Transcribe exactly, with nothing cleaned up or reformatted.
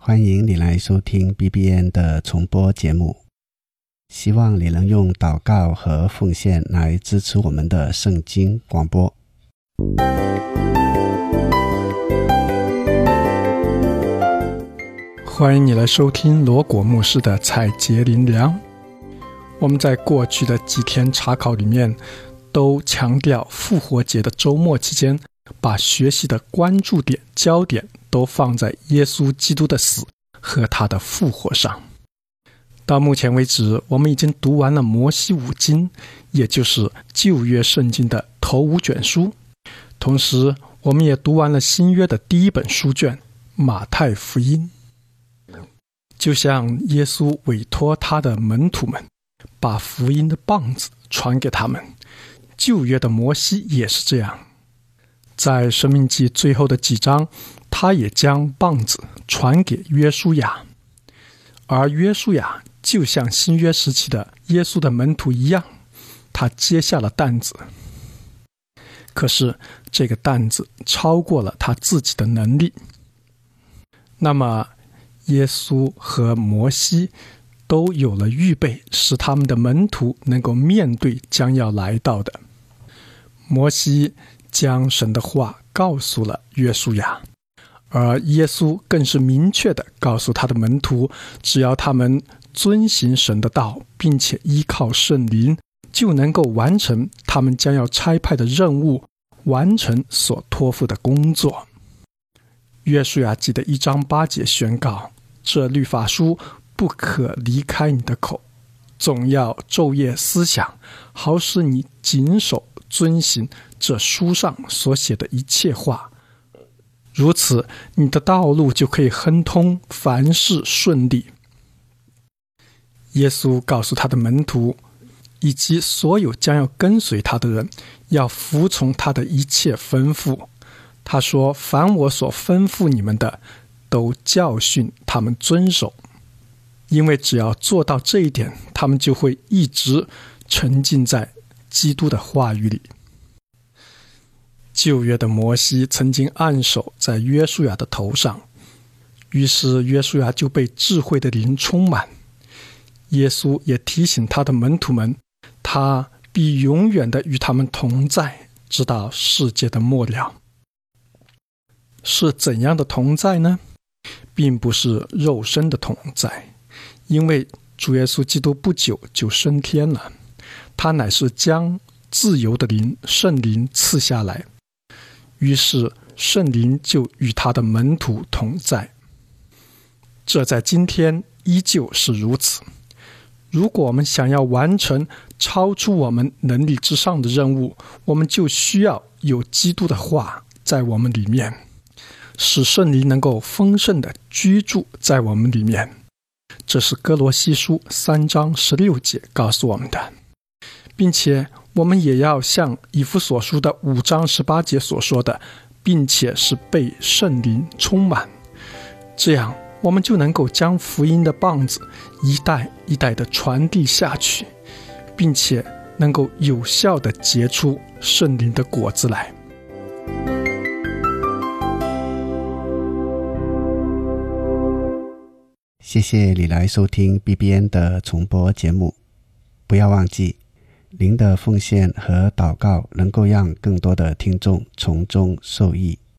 欢迎你来收听 B B N 的重播节目，希望你能用祷告和奉献来支持我们的圣经广播。 欢迎你来收听罗果牧师的采节灵粮。我们在过去的几天查考里面都强调复活节的周末期间，把学习的关注点焦点都放在耶稣基督的死和他的复活上。到目前为止，我们已经读完了摩西五经，也就是旧约圣经的头五卷书，同时我们也读完了新约的第一本书卷马太福音。就像耶稣委托他的门徒们把福音的棒子传给他们，旧约的摩西也是这样，在申命记最后的几章，他也将棒子传给约书亚，而约书亚就像新约时期的耶稣的门徒一样，他接下了担子。可是这个担子超过了他自己的能力。那么耶稣和摩西都有了预备，使他们的门徒能够面对将要来到的。摩西将神的话告诉了约书亚，而耶稣更是明确地告诉他的门徒，只要他们遵行神的道，并且依靠圣灵，就能够完成他们将要差派的任务，完成所托付的工作。约书亚记的一章八节宣告，这律法书不可离开你的口，总要昼夜思想，好使你谨守遵行这书上所写的一切话，如此你的道路就可以亨通，凡事顺利。耶稣告诉他的门徒以及所有将要跟随他的人，要服从他的一切吩咐。他说，凡我所吩咐你们的，都教训他们遵守，因为只要做到这一点，他们就会一直沉浸在基督的话语里。旧约的摩西曾经按手在约书亚的头上，于是约书亚就被智慧的灵充满。耶稣也提醒他的门徒们，他必永远的与他们同在，直到世界的末了。是怎样的同在呢？并不是肉身的同在，因为主耶稣基督不久就升天了，他乃是将自由的灵圣灵赐下来，于是圣灵就与他的门徒同在。这在今天依旧是如此。如果我们想要完成超出我们能力之上的任务，我们就需要有基督的话在我们里面，使圣灵能够丰盛地居住在我们里面。这是哥罗西书三章十六节告诉我们的，并且我们也要像以弗所书的五章十八节所说的，并且是被圣灵充满，这样我们就能够将福音的棒子一代一代地传递下去，并且能够有效地结出圣灵的果子来。 谢谢你来收听 B B N 的重播节目。不要忘记，您的奉献和祷告能够让更多的听众从中受益。